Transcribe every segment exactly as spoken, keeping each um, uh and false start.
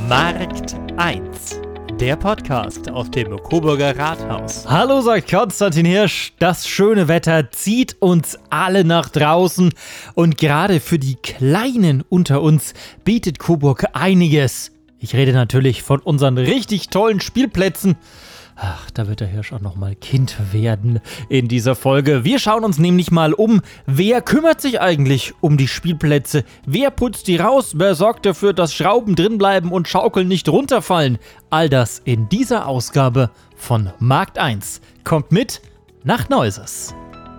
Markt eins, der Podcast aus dem Coburger Rathaus. Hallo, sagt Konstantin Hirsch. Das schöne Wetter zieht uns alle nach draußen. Und gerade für die Kleinen unter uns bietet Coburg einiges. Ich rede natürlich von unseren richtig tollen Spielplätzen. Ach, da wird der Hirsch auch noch mal Kind werden in dieser Folge. Wir schauen uns nämlich mal um, wer kümmert sich eigentlich um die Spielplätze? Wer putzt die raus? Wer sorgt dafür, dass Schrauben drin bleiben und Schaukeln nicht runterfallen? All das in dieser Ausgabe von Markt eins. Kommt mit nach Neuses.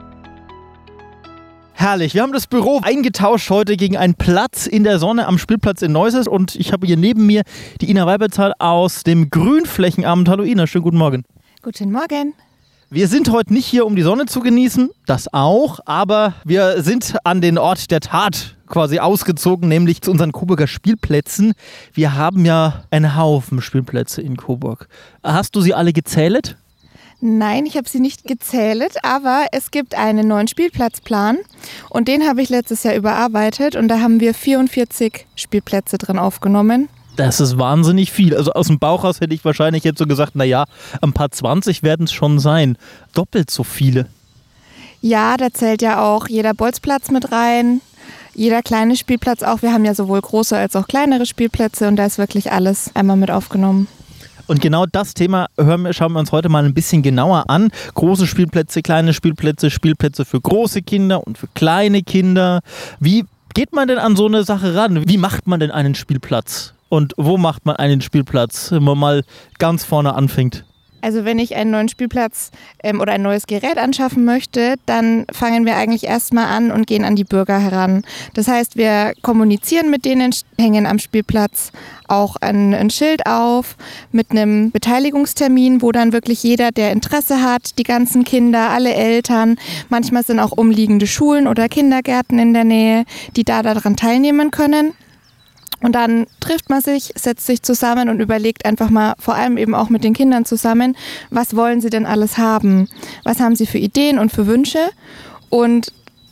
Herrlich, wir haben das Büro eingetauscht heute gegen einen Platz in der Sonne am Spielplatz in Neuses und ich habe hier neben mir die Ina Weiberzahl aus dem Grünflächenamt. Hallo Ina, schönen guten Morgen. Guten Morgen. Wir sind heute nicht hier, um die Sonne zu genießen, das auch, aber wir sind an den Ort der Tat quasi ausgezogen, nämlich zu unseren Coburger Spielplätzen. Wir haben ja einen Haufen Spielplätze in Coburg. Hast du sie alle gezählt? Nein, ich habe sie nicht gezählt, aber es gibt einen neuen Spielplatzplan und den habe ich letztes Jahr überarbeitet und da haben wir vierundvierzig Spielplätze drin aufgenommen. Das ist wahnsinnig viel. Also aus dem Bauch raus hätte ich wahrscheinlich jetzt so gesagt, naja, ein paar zwanzig werden es schon sein. Doppelt so viele. Ja, da zählt ja auch jeder Bolzplatz mit rein, jeder kleine Spielplatz auch. Wir haben ja sowohl große als auch kleinere Spielplätze und da ist wirklich alles einmal mit aufgenommen. Und genau das Thema hören wir, schauen wir uns heute mal ein bisschen genauer an. Große Spielplätze, kleine Spielplätze, Spielplätze für große Kinder und für kleine Kinder. Wie geht man denn an so eine Sache ran? Wie macht man denn einen Spielplatz? Und wo macht man einen Spielplatz, wenn man mal ganz vorne anfängt? Also wenn ich einen neuen Spielplatz ähm, oder ein neues Gerät anschaffen möchte, dann fangen wir eigentlich erstmal an und gehen an die Bürger heran. Das heißt, wir kommunizieren mit denen, hängen am Spielplatz auch ein, ein Schild auf mit einem Beteiligungstermin, wo dann wirklich jeder, der Interesse hat, die ganzen Kinder, alle Eltern, manchmal sind auch umliegende Schulen oder Kindergärten in der Nähe, die da daran teilnehmen können. Und dann trifft man sich, setzt sich zusammen und überlegt einfach mal, vor allem eben auch mit den Kindern zusammen, was wollen sie denn alles haben? Was haben sie für Ideen und für Wünsche? Und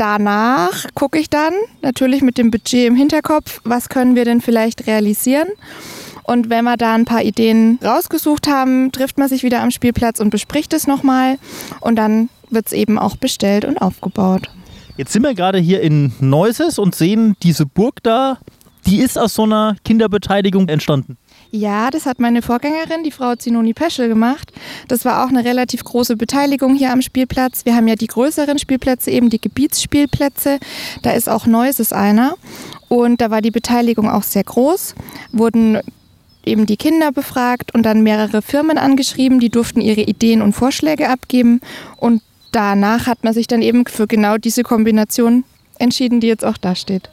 danach gucke ich dann natürlich mit dem Budget im Hinterkopf, was können wir denn vielleicht realisieren? Und wenn wir da ein paar Ideen rausgesucht haben, trifft man sich wieder am Spielplatz und bespricht es nochmal. Und dann wird es eben auch bestellt und aufgebaut. Jetzt sind wir gerade hier in Neuses und sehen diese Burg da. Die ist aus so einer Kinderbeteiligung entstanden. Ja, das hat meine Vorgängerin, die Frau Zinoni Peschel, gemacht. Das war auch eine relativ große Beteiligung hier am Spielplatz. Wir haben ja die größeren Spielplätze, eben die Gebietsspielplätze. Da ist auch Neuses einer. Und da war die Beteiligung auch sehr groß. Wurden eben die Kinder befragt und dann mehrere Firmen angeschrieben. Die durften ihre Ideen und Vorschläge abgeben. Und danach hat man sich dann eben für genau diese Kombination entschieden, die jetzt auch da steht.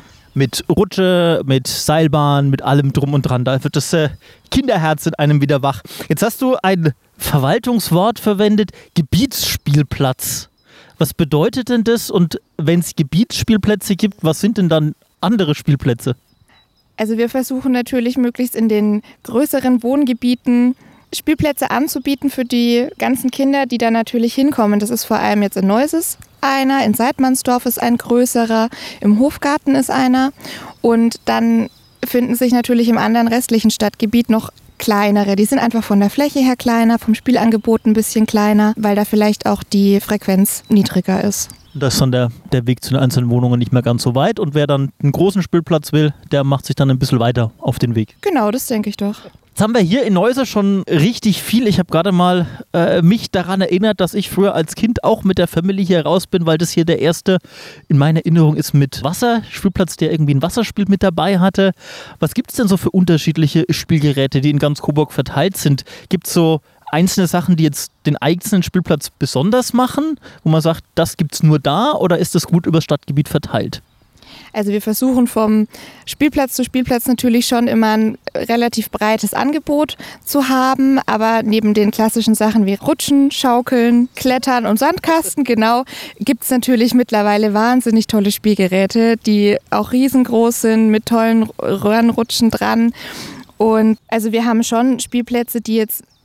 Mit Rutsche, mit Seilbahn, mit allem drum und dran. Da wird das äh, Kinderherz in einem wieder wach. Jetzt hast du ein Verwaltungswort verwendet, Gebietsspielplatz. Was bedeutet denn das? Und wenn es Gebietsspielplätze gibt, was sind denn dann andere Spielplätze? Also wir versuchen natürlich möglichst in den größeren Wohngebieten Spielplätze anzubieten für die ganzen Kinder, die da natürlich hinkommen. Das ist vor allem jetzt in Neuses einer, in Seidmannsdorf ist ein größerer, im Hofgarten ist einer und dann finden sich natürlich im anderen restlichen Stadtgebiet noch kleinere. Die sind einfach von der Fläche her kleiner, vom Spielangebot ein bisschen kleiner, weil da vielleicht auch die Frequenz niedriger ist. Da ist dann der, der Weg zu den einzelnen Wohnungen nicht mehr ganz so weit und wer dann einen großen Spielplatz will, der macht sich dann ein bisschen weiter auf den Weg. Genau, das denke ich doch. Jetzt haben wir hier in Neuses schon richtig viel. Ich habe gerade mal äh, mich daran erinnert, dass ich früher als Kind auch mit der Familie hier raus bin, weil das hier der erste in meiner Erinnerung ist mit Wasserspielplatz, der irgendwie ein Wasserspiel mit dabei hatte. Was gibt es denn so für unterschiedliche Spielgeräte, die in ganz Coburg verteilt sind? Gibt es so einzelne Sachen, die jetzt den einzelnen Spielplatz besonders machen, wo man sagt, das gibt es nur da oder ist das gut über das Stadtgebiet verteilt? Also wir versuchen vom Spielplatz zu Spielplatz natürlich schon immer ein relativ breites Angebot zu haben, aber neben den klassischen Sachen wie Rutschen, Schaukeln, Klettern und Sandkasten, genau, gibt es natürlich mittlerweile wahnsinnig tolle Spielgeräte, die auch riesengroß sind, mit tollen Röhrenrutschen dran. Und also wir haben schon Spielplätze, die jetzt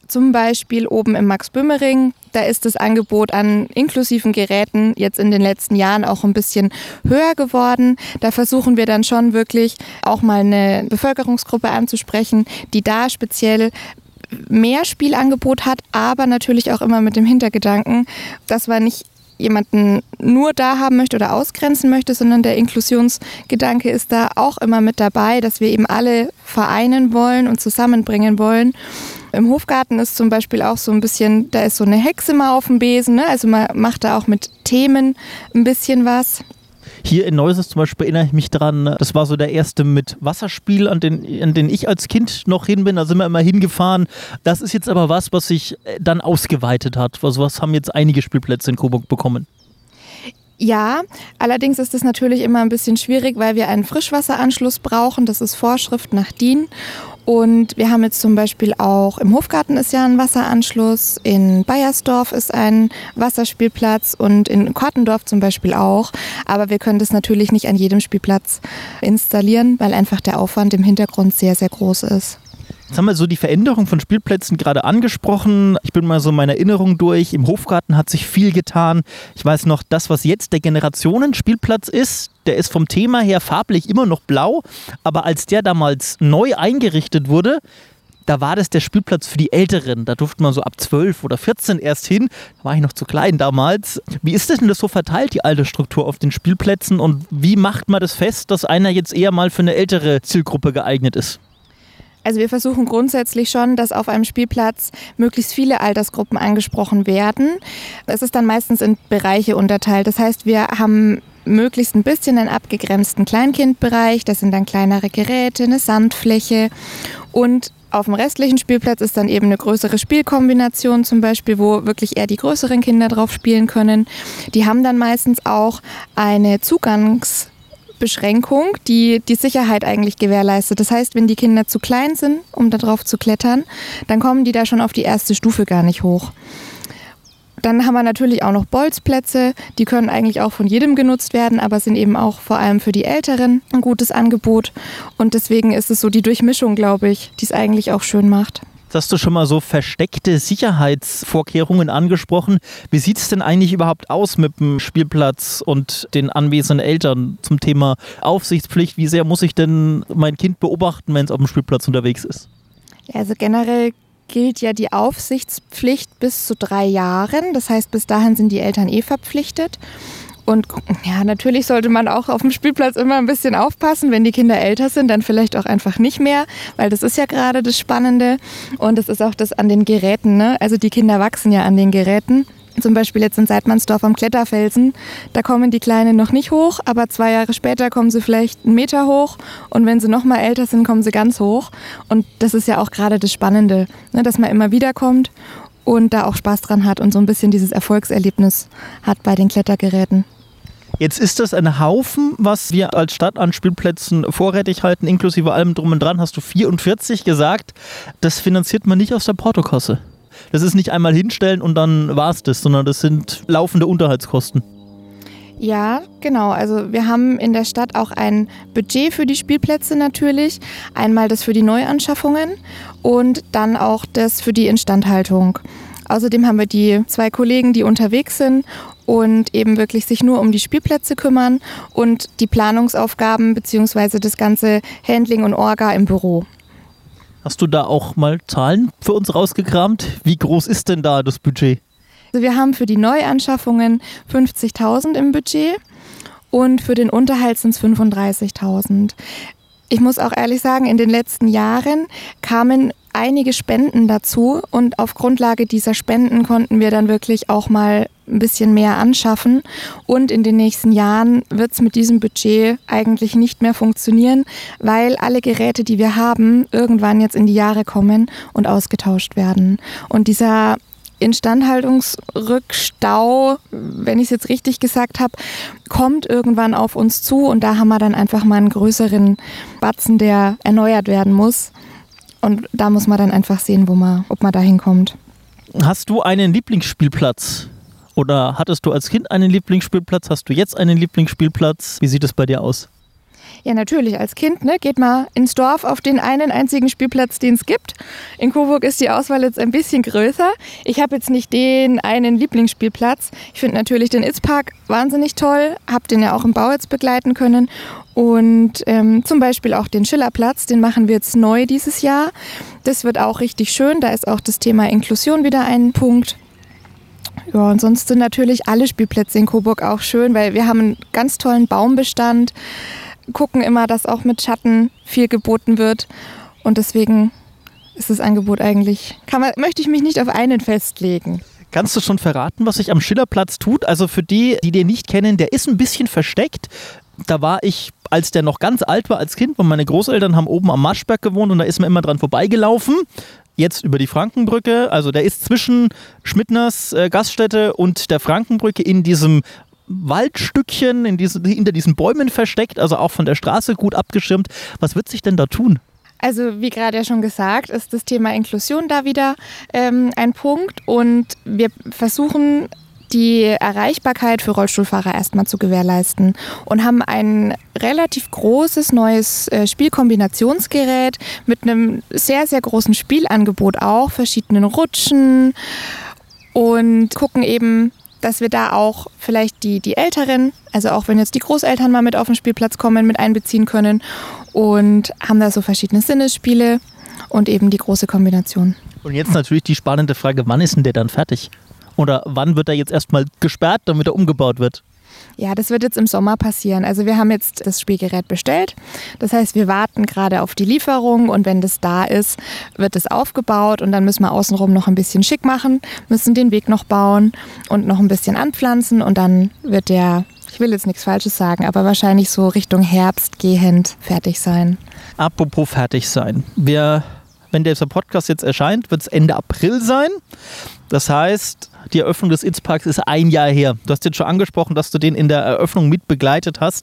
Zum Beispiel oben im Max-Böhme-Ring, da ist das Angebot an inklusiven Geräten jetzt in den letzten Jahren auch ein bisschen höher geworden. Da versuchen wir dann schon wirklich auch mal eine Bevölkerungsgruppe anzusprechen, die da speziell mehr Spielangebot hat, aber natürlich auch immer mit dem Hintergedanken, dass man nicht jemanden nur da haben möchte oder ausgrenzen möchte, sondern der Inklusionsgedanke ist da auch immer mit dabei, dass wir eben alle vereinen wollen und zusammenbringen wollen. Im Hofgarten ist zum Beispiel auch so ein bisschen, da ist so eine Hexe mal auf dem Besen, ne? Also man macht da auch mit Themen ein bisschen was. Hier in Neuses zum Beispiel erinnere ich mich dran, das war so der erste mit Wasserspiel, an den, an den ich als Kind noch hin bin, da sind wir immer hingefahren. Das ist jetzt aber was, was sich dann ausgeweitet hat. Also was haben jetzt einige Spielplätze in Coburg bekommen? Ja, allerdings ist es natürlich immer ein bisschen schwierig, weil wir einen Frischwasseranschluss brauchen. Das ist Vorschrift nach D I N. Und wir haben jetzt zum Beispiel auch im Hofgarten ist ja ein Wasseranschluss, in Baiersdorf ist ein Wasserspielplatz und in Kortendorf zum Beispiel auch. Aber wir können das natürlich nicht an jedem Spielplatz installieren, weil einfach der Aufwand im Hintergrund sehr, sehr groß ist. Jetzt haben wir so die Veränderung von Spielplätzen gerade angesprochen. Ich bin mal so meine Erinnerung durch. Im Hofgarten hat sich viel getan. Ich weiß noch, das, was jetzt der Generationenspielplatz ist, der ist vom Thema her farblich immer noch blau. Aber als der damals neu eingerichtet wurde, da war das der Spielplatz für die Älteren. Da durfte man so ab zwölf oder vierzehn erst hin. Da war ich noch zu klein damals. Wie ist denn das so verteilt, die Altersstruktur auf den Spielplätzen? Und wie macht man das fest, dass einer jetzt eher mal für eine ältere Zielgruppe geeignet ist? Also wir versuchen grundsätzlich schon, dass auf einem Spielplatz möglichst viele Altersgruppen angesprochen werden. Es ist dann meistens in Bereiche unterteilt. Das heißt, wir haben möglichst ein bisschen einen abgegrenzten Kleinkindbereich. Das sind dann kleinere Geräte, eine Sandfläche. Und auf dem restlichen Spielplatz ist dann eben eine größere Spielkombination zum Beispiel, wo wirklich eher die größeren Kinder drauf spielen können. Die haben dann meistens auch eine Zugangs- Beschränkung, die die Sicherheit eigentlich gewährleistet. Das heißt, wenn die Kinder zu klein sind, um da drauf zu klettern, dann kommen die da schon auf die erste Stufe gar nicht hoch. Dann haben wir natürlich auch noch Bolzplätze, die können eigentlich auch von jedem genutzt werden, aber sind eben auch vor allem für die Älteren ein gutes Angebot. Und deswegen ist es so die Durchmischung, glaube ich, die es eigentlich auch schön macht. Jetzt hast du schon mal so versteckte Sicherheitsvorkehrungen angesprochen. Wie sieht es denn eigentlich überhaupt aus mit dem Spielplatz und den anwesenden Eltern zum Thema Aufsichtspflicht? Wie sehr muss ich denn mein Kind beobachten, wenn es auf dem Spielplatz unterwegs ist? Also generell gilt ja die Aufsichtspflicht bis zu drei Jahren. Das heißt, bis dahin sind die Eltern eh verpflichtet. Und ja, natürlich sollte man auch auf dem Spielplatz immer ein bisschen aufpassen. Wenn die Kinder älter sind, dann vielleicht auch einfach nicht mehr, weil das ist ja gerade das Spannende. Und das ist auch das an den Geräten, ne? Also die Kinder wachsen ja an den Geräten. Zum Beispiel jetzt in Seidmannsdorf am Kletterfelsen, da kommen die Kleinen noch nicht hoch, aber zwei Jahre später kommen sie vielleicht einen Meter hoch und wenn sie noch mal älter sind, kommen sie ganz hoch. Und das ist ja auch gerade das Spannende, ne? Dass man immer wieder kommt und da auch Spaß dran hat und so ein bisschen dieses Erfolgserlebnis hat bei den Klettergeräten. Jetzt ist das ein Haufen, was wir als Stadt an Spielplätzen vorrätig halten, inklusive allem drum und dran, hast du vierundvierzig gesagt. Das finanziert man nicht aus der Portokasse. Das ist nicht einmal hinstellen und dann war es das, sondern das sind laufende Unterhaltskosten. Ja, genau. Also wir haben in der Stadt auch ein Budget für die Spielplätze natürlich. Einmal das für die Neuanschaffungen und dann auch das für die Instandhaltung. Außerdem haben wir die zwei Kollegen, die unterwegs sind und eben wirklich sich nur um die Spielplätze kümmern und die Planungsaufgaben bzw. das ganze Handling und Orga im Büro. Hast du da auch mal Zahlen für uns rausgekramt? Wie groß ist denn da das Budget? Also wir haben für die Neuanschaffungen fünfzigtausend im Budget und für den Unterhalt sind es fünfunddreißigtausend. Ich muss auch ehrlich sagen, in den letzten Jahren kamen einige Spenden dazu und auf Grundlage dieser Spenden konnten wir dann wirklich auch mal ein bisschen mehr anschaffen und in den nächsten Jahren wird es mit diesem Budget eigentlich nicht mehr funktionieren, weil alle Geräte, die wir haben, irgendwann jetzt in die Jahre kommen und ausgetauscht werden. Und dieser Instandhaltungsrückstau, wenn ich es jetzt richtig gesagt habe, kommt irgendwann auf uns zu und da haben wir dann einfach mal einen größeren Batzen, der erneuert werden muss. Und da muss man dann einfach sehen, wo man, ob man da hinkommt. Hast du einen Lieblingsspielplatz? Oder hattest du als Kind einen Lieblingsspielplatz? Hast du jetzt einen Lieblingsspielplatz? Wie sieht es bei dir aus? Ja, natürlich. Als Kind ne, geht man ins Dorf auf den einen einzigen Spielplatz, den es gibt. In Coburg ist die Auswahl jetzt ein bisschen größer. Ich habe jetzt nicht den einen Lieblingsspielplatz. Ich finde natürlich den Itzpark wahnsinnig toll. Habe den ja auch im Bau jetzt begleiten können. Und ähm, zum Beispiel auch den Schillerplatz, den machen wir jetzt neu dieses Jahr. Das wird auch richtig schön. Da ist auch das Thema Inklusion wieder ein Punkt. Ja, und sonst sind natürlich alle Spielplätze in Coburg auch schön, weil wir haben einen ganz tollen Baumbestand, gucken immer, dass auch mit Schatten viel geboten wird. Und deswegen ist das Angebot eigentlich, kann man, möchte ich mich nicht auf einen festlegen. Kannst du schon verraten, was sich am Schillerplatz tut? Also für die, die den nicht kennen, der ist ein bisschen versteckt. Da war ich, als der noch ganz alt war als Kind, weil meine Großeltern haben oben am Maschberg gewohnt und da ist man immer dran vorbeigelaufen. Jetzt über die Frankenbrücke, also der ist zwischen Schmidtners äh, Gaststätte und der Frankenbrücke in diesem Waldstückchen, in diese, hinter diesen Bäumen versteckt, also auch von der Straße gut abgeschirmt. Was wird sich denn da tun? Also wie gerade ja schon gesagt, ist das Thema Inklusion da wieder ähm, ein Punkt und wir versuchen die Erreichbarkeit für Rollstuhlfahrer erstmal zu gewährleisten und haben ein relativ großes neues äh, Spielkombinationsgerät mit einem sehr, sehr großen Spielangebot auch, verschiedenen Rutschen und gucken eben, dass wir da auch vielleicht die, die Älteren, also auch wenn jetzt die Großeltern mal mit auf den Spielplatz kommen, mit einbeziehen können und haben da so verschiedene Sinnesspiele und eben die große Kombination. Und jetzt natürlich die spannende Frage, wann ist denn der dann fertig? Oder wann wird er jetzt erstmal gesperrt, damit er umgebaut wird? Ja, das wird jetzt im Sommer passieren. Also wir haben jetzt das Spielgerät bestellt. Das heißt, wir warten gerade auf die Lieferung und wenn das da ist, wird es aufgebaut und dann müssen wir außenrum noch ein bisschen schick machen, müssen den Weg noch bauen und noch ein bisschen anpflanzen und dann wird der, ich will jetzt nichts Falsches sagen, aber wahrscheinlich so Richtung Herbst gehend fertig sein. Apropos fertig sein. Wir, wenn dieser Podcast jetzt erscheint, wird es Ende April sein. Das heißt, die Eröffnung des Itzparks ist ein Jahr her. Du hast jetzt schon angesprochen, dass du den in der Eröffnung mit begleitet hast.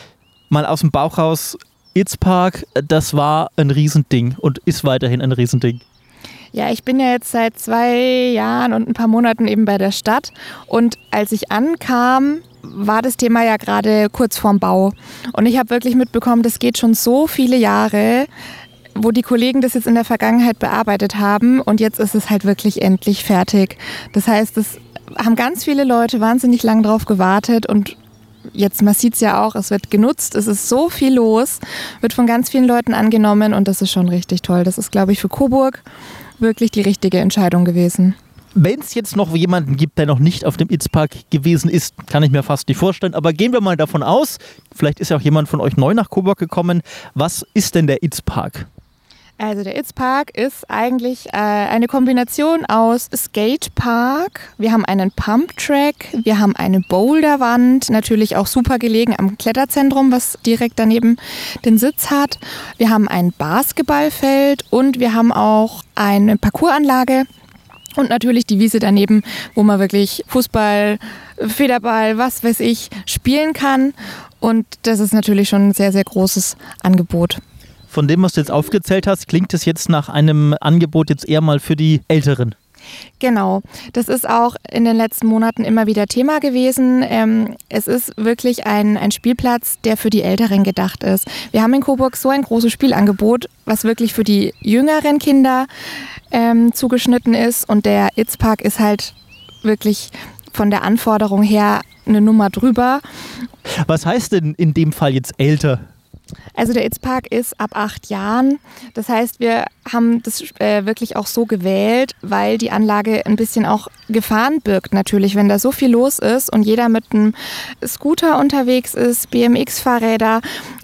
Mal aus dem Bauch raus, Itzpark, das war ein Riesending und ist weiterhin ein Riesending. Ja, ich bin ja jetzt seit zwei Jahren und ein paar Monaten eben bei der Stadt und als ich ankam, war das Thema ja gerade kurz vorm Bau. Und ich habe wirklich mitbekommen, das geht schon so viele Jahre, wo die Kollegen das jetzt in der Vergangenheit bearbeitet haben und jetzt ist es halt wirklich endlich fertig. Das heißt, es haben ganz viele Leute wahnsinnig lang drauf gewartet und jetzt, man sieht es ja auch, es wird genutzt, es ist so viel los, wird von ganz vielen Leuten angenommen und das ist schon richtig toll. Das ist, glaube ich, für Coburg wirklich die richtige Entscheidung gewesen. Wenn es jetzt noch jemanden gibt, der noch nicht auf dem Itzpark gewesen ist, kann ich mir fast nicht vorstellen, aber gehen wir mal davon aus, vielleicht ist ja auch jemand von euch neu nach Coburg gekommen. Was ist denn der Itzpark? Also der Itzpark ist eigentlich äh, eine Kombination aus Skatepark, wir haben einen Pumptrack, wir haben eine Boulderwand, natürlich auch super gelegen am Kletterzentrum, was direkt daneben den Sitz hat. Wir haben ein Basketballfeld und wir haben auch eine Parcoursanlage und natürlich die Wiese daneben, wo man wirklich Fußball, Federball, was weiß ich, spielen kann. Und das ist natürlich schon ein sehr, sehr großes Angebot. Von dem, was du jetzt aufgezählt hast, klingt es jetzt nach einem Angebot jetzt eher mal für die Älteren. Genau, das ist auch in den letzten Monaten immer wieder Thema gewesen. Ähm, es ist wirklich ein, ein Spielplatz, der für die Älteren gedacht ist. Wir haben in Coburg so ein großes Spielangebot, was wirklich für die jüngeren Kinder ähm, zugeschnitten ist. Und der Itzpark ist halt wirklich von der Anforderung her eine Nummer drüber. Was heißt denn in dem Fall jetzt älter? Also der Itzpark ist ab acht Jahren. Das heißt, wir haben das äh, wirklich auch so gewählt, weil die Anlage ein bisschen auch Gefahren birgt natürlich, wenn da so viel los ist und jeder mit einem Scooter unterwegs ist, B M X-Fahrräder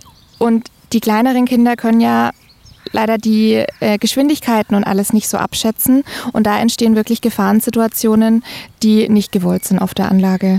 und die kleineren Kinder können ja leider die äh, Geschwindigkeiten und alles nicht so abschätzen und da entstehen wirklich Gefahrensituationen, die nicht gewollt sind auf der Anlage.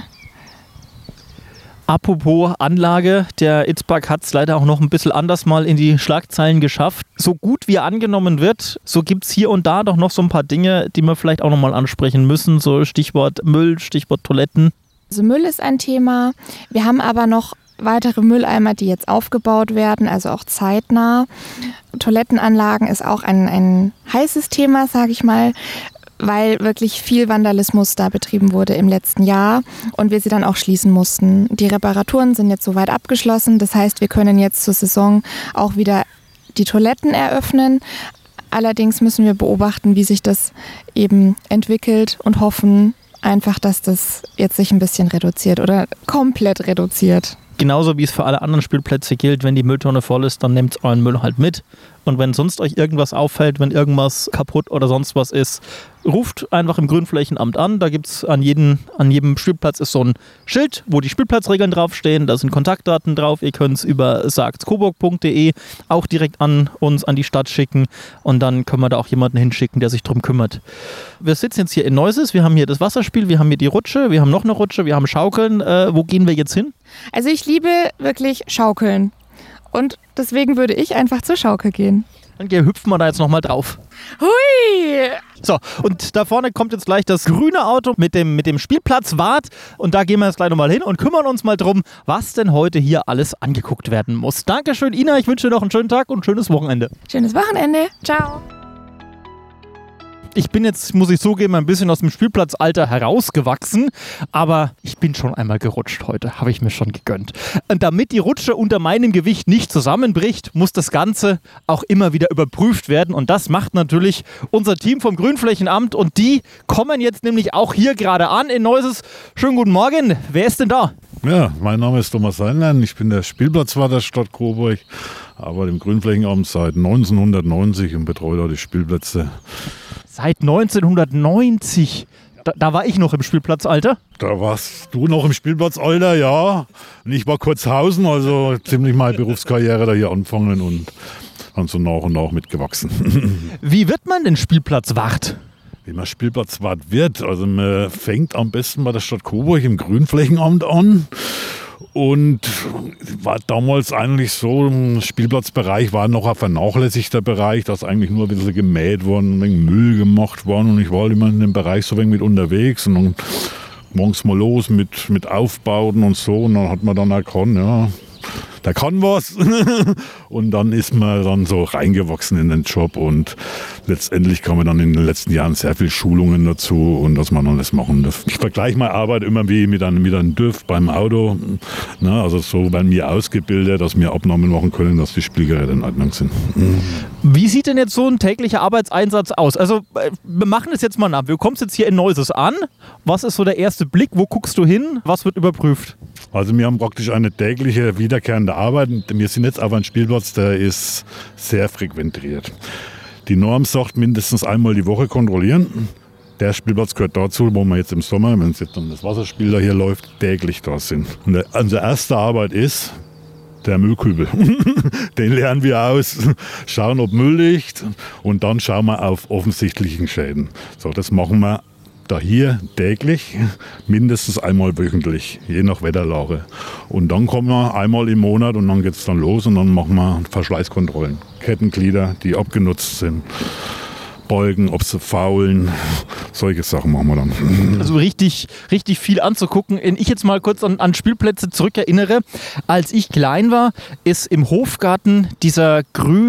Apropos Anlage, der Itzpark hat es leider auch noch ein bisschen anders mal in die Schlagzeilen geschafft. So gut wie er angenommen wird, so gibt es hier und da doch noch so ein paar Dinge, die wir vielleicht auch nochmal ansprechen müssen. So Stichwort Müll, Stichwort Toiletten. Also Müll ist ein Thema. Wir haben aber noch weitere Mülleimer, die jetzt aufgebaut werden, also auch zeitnah. Toilettenanlagen ist auch ein, ein heißes Thema, sage ich mal. weil wirklich viel Vandalismus da betrieben wurde im letzten Jahr und wir sie dann auch schließen mussten. Die Reparaturen sind jetzt soweit abgeschlossen, das heißt, wir können jetzt zur Saison auch wieder die Toiletten eröffnen. Allerdings müssen wir beobachten, wie sich das eben entwickelt und hoffen einfach, dass das jetzt sich ein bisschen reduziert oder komplett reduziert. Genauso wie es für alle anderen Spielplätze gilt, wenn die Mülltonne voll ist, dann nehmt euren Müll halt mit. Und wenn sonst euch irgendwas auffällt, wenn irgendwas kaputt oder sonst was ist, ruft einfach im Grünflächenamt an. Da gibt es an, jeden, an jedem Spielplatz ist so ein Schild, wo die Spielplatzregeln draufstehen. Da sind Kontaktdaten drauf. Ihr könnt es über sagtcoburg punkt de auch direkt an uns, an die Stadt schicken. Und dann können wir da auch jemanden hinschicken, der sich drum kümmert. Wir sitzen jetzt hier in Neuses. Wir haben hier das Wasserspiel, wir haben hier die Rutsche, wir haben noch eine Rutsche, wir haben Schaukeln. Äh, wo gehen wir jetzt hin? Also ich liebe wirklich Schaukeln. Und deswegen würde ich einfach zur Schaukel gehen. Dann hüpfen wir da jetzt nochmal drauf. Hui! So, und da vorne kommt jetzt gleich das grüne Auto mit dem, mit dem Spielplatzwart. Und da gehen wir jetzt gleich nochmal hin und kümmern uns mal drum, was denn heute hier alles angeguckt werden muss. Dankeschön, Ina. Ich wünsche dir noch einen schönen Tag und ein schönes Wochenende. Schönes Wochenende. Ciao. Ich bin jetzt, muss ich zugeben, ein bisschen aus dem Spielplatzalter herausgewachsen, aber ich bin schon einmal gerutscht heute, habe ich mir schon gegönnt. Und damit die Rutsche unter meinem Gewicht nicht zusammenbricht, muss das Ganze auch immer wieder überprüft werden und das macht natürlich unser Team vom Grünflächenamt und die kommen jetzt nämlich auch hier gerade an in Neuses. Schönen guten Morgen, wer ist denn da? Ja, mein Name ist Thomas Heinlein, ich bin der Spielplatzwart der Stadt Coburg, arbeite im Grünflächenamt seit neunzehnhundertneunzig und betreue da die Spielplätze. Seit neunzehnhundertneunzig? Da, da war ich noch im Spielplatzalter. Da warst du noch im Spielplatzalter, ja. Und ich war kurz Hausen, also ziemlich meine Berufskarriere da hier anfangen und dann so nach und nach mitgewachsen. Wie wird man denn Spielplatzwart? Wie man Spielplatzwart wird, also man fängt am besten bei der Stadt Coburg im Grünflächenamt an. Und war damals eigentlich so, im Spielplatzbereich war noch ein vernachlässigter Bereich, da ist eigentlich nur ein bisschen gemäht worden, ein wenig Müll gemacht worden und ich war immer in dem Bereich so ein wenig mit unterwegs und dann morgens mal los mit, mit Aufbauten und so und dann hat man dann erkannt, ja, der kann was und dann ist man dann so reingewachsen in den Job und letztendlich kam man dann in den letzten Jahren sehr viel Schulungen dazu und dass man dann das machen darf. Ich vergleiche meine Arbeit immer wie mit einem, mit einem D Ü F beim Auto, ne, also so bei mir ausgebildet, dass wir Abnahmen machen können, dass die Spielgeräte in Ordnung sind. Wie sieht denn jetzt so ein täglicher Arbeitseinsatz aus? Also wir machen es jetzt mal ab. Du kommst jetzt hier in Neuses an. Was ist so der erste Blick? Wo guckst du hin? Was wird überprüft? Also wir haben praktisch eine tägliche wiederkehrende Arbeit. Wir sind jetzt auf einem Spielplatz, der ist sehr frequentiert. Die Norm sagt, mindestens einmal die Woche kontrollieren. Der Spielplatz gehört dazu, wo wir jetzt im Sommer, wenn es jetzt um das Wasserspiel da hier läuft, täglich da sind. Und unsere erste Arbeit ist der Müllkübel. Den leeren wir aus, schauen, ob Müll liegt und dann schauen wir auf offensichtlichen Schäden. So, das machen wir da hier täglich, mindestens einmal wöchentlich, je nach Wetterlage. Und dann kommen wir einmal im Monat und dann geht es dann los und dann machen wir Verschleißkontrollen. Kettenglieder, die abgenutzt sind, Beugen, ob sie faulen, solche Sachen machen wir dann. Also richtig, richtig viel anzugucken. Wenn ich jetzt mal kurz an, an Spielplätze zurückerinnere, als ich klein war, ist im Hofgarten dieser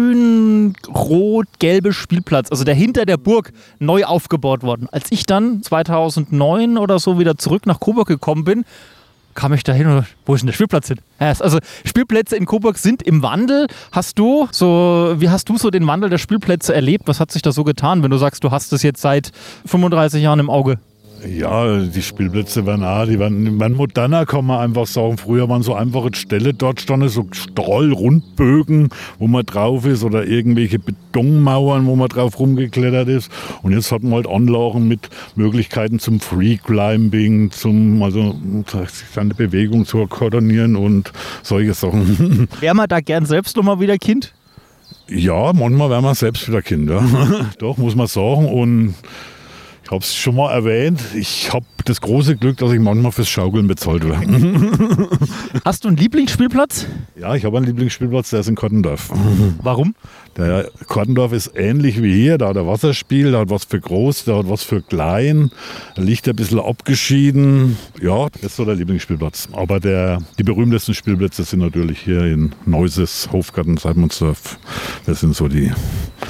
grün-rot-gelbe Spielplatz, also der hinter der Burg, neu aufgebaut worden. Als ich dann zweitausendneun oder so wieder zurück nach Coburg gekommen bin, kam ich da hin und wo ist denn der Spielplatz hin? Also Spielplätze in Coburg sind im Wandel. Hast du so, wie hast du so den Wandel der Spielplätze erlebt? Was hat sich da so getan, wenn du sagst, du hast es jetzt seit fünfunddreißig Jahren im Auge? Ja, die Spielplätze werden auch, die werden, werden moderner, kann man einfach sagen. Früher waren so einfache Ställe dort, standen so Strahl-Rundbögen, wo man drauf ist oder irgendwelche Betonmauern, wo man drauf rumgeklettert ist. Und jetzt hat man halt Anlagen mit Möglichkeiten zum Free-Climbing, zum, also seine Bewegung zu koordinieren und solche Sachen. Wäre man da gern selbst nochmal wieder Kind? Ja, manchmal wäre man selbst wieder Kind, ja. Doch, muss man sagen. Und ich habe es schon mal erwähnt, ich habe das große Glück, dass ich manchmal fürs Schaukeln bezahlt werde. Hast du einen Lieblingsspielplatz? Ja, ich habe einen Lieblingsspielplatz, der ist in Kottendorf. Warum? Der Kottendorf ist ähnlich wie hier, da hat er Wasserspiel, da hat was für groß, da hat was für klein, da liegt ein bisschen abgeschieden. Ja, das ist so der Lieblingsspielplatz. Aber der, die berühmtesten Spielplätze sind natürlich hier in Neuses, Hofgarten, Seidmundsdorf. Das sind so die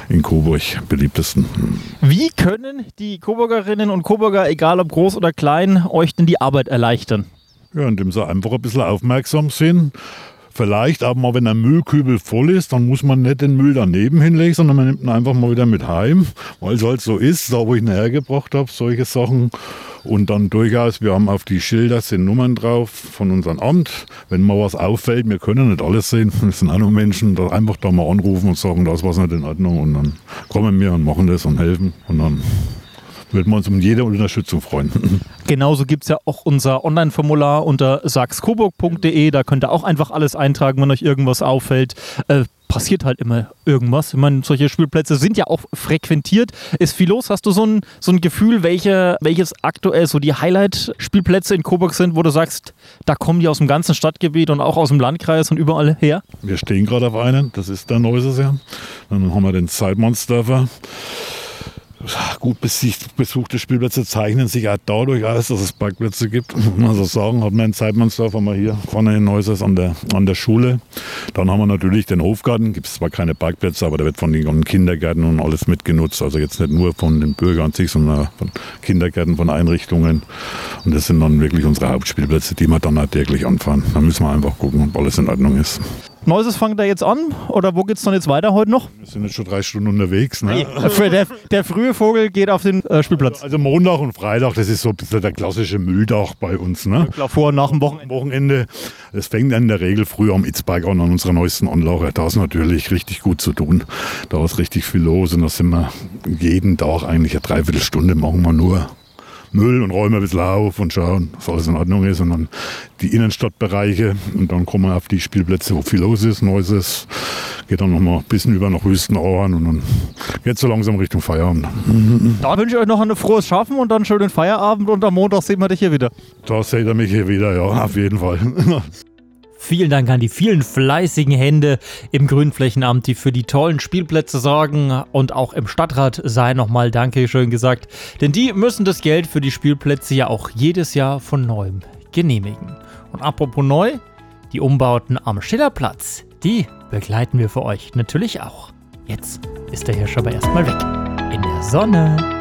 in Coburg beliebtesten. Wie können die Coburgerinnen und Coburger, egal ob groß oder klein, euch denn die Arbeit erleichtern? Ja, indem sie einfach ein bisschen aufmerksam sind. Vielleicht aber mal, wenn der Müllkübel voll ist, dann muss man nicht den Müll daneben hinlegen, sondern man nimmt ihn einfach mal wieder mit heim, weil es halt so ist, da wo ich ihn hergebracht habe, solche Sachen. Und dann durchaus, wir haben auf die Schilder sind Nummern drauf von unserem Amt. Wenn mal was auffällt, wir können nicht alles sehen, wir sind auch nur Menschen, da einfach da mal anrufen und sagen, da ist was nicht in Ordnung. Und dann kommen wir und machen das und helfen. Und dann würden wir uns um jede Unterstützung freuen. Genauso gibt es ja auch unser Online-Formular unter sagscoburg punkt de. Da könnt ihr auch einfach alles eintragen, wenn euch irgendwas auffällt. Äh, passiert halt immer irgendwas. Ich meine, solche Spielplätze sind ja auch frequentiert. Ist viel los. Hast du so ein, so ein Gefühl, welche, welches aktuell so die Highlight-Spielplätze in Coburg sind, wo du sagst, da kommen die aus dem ganzen Stadtgebiet und auch aus dem Landkreis und überall her? Wir stehen gerade auf einen, das ist der Neusesee. Dann haben wir den Zeitmannsdörfer. Gut besuchte Spielplätze zeichnen sich auch dadurch aus, dass es Parkplätze gibt. Muss man so sagen, hat man in Zeitmannsdorf, haben wir hier vorne in Neuses an der, an der Schule. Dann haben wir natürlich den Hofgarten, gibt es zwar keine Parkplätze, aber der wird von den Kindergärten und alles mitgenutzt. Also jetzt nicht nur von den Bürgern an sich, sondern auch von Kindergärten, von Einrichtungen. Und das sind dann wirklich unsere Hauptspielplätze, die wir dann auch täglich anfahren. Da müssen wir einfach gucken, ob alles in Ordnung ist. Neues fangt da jetzt an oder wo geht's dann jetzt weiter heute noch? Wir sind jetzt schon drei Stunden unterwegs. Ne? Für der, der frühe Vogel geht auf den äh, Spielplatz. Also, also Montag und Freitag, das ist so ein bisschen der klassische Mülltag bei uns. Ne? Klar, vor und nach dem Wochenende. Wochenende. Das fängt in der Regel früh am Itzberg an, an unserer neuesten Anlage. Da ist natürlich richtig gut zu tun. Da ist richtig viel los und da sind wir jeden Tag eigentlich eine Dreiviertelstunde machen wir nur Müll und räumen ein bisschen auf und schauen, dass alles in Ordnung ist. Und dann die Innenstadtbereiche und dann kommen wir auf die Spielplätze, wo viel los ist, Neues ist. Geht dann noch mal ein bisschen über nach Wüstenauern und dann geht es so langsam Richtung Feierabend. Da wünsche ich euch noch ein frohes Schaffen und dann schönen Feierabend und am Montag sehen wir dich hier wieder. Da seht ihr mich hier wieder, ja, auf jeden Fall. Vielen Dank an die vielen fleißigen Hände im Grünflächenamt, die für die tollen Spielplätze sorgen, und auch im Stadtrat sei nochmal Dankeschön gesagt, denn die müssen das Geld für die Spielplätze ja auch jedes Jahr von neuem genehmigen. Und apropos neu, die Umbauten am Schillerplatz, die begleiten wir für euch natürlich auch. Jetzt ist der Hirsch aber erstmal weg. In der Sonne.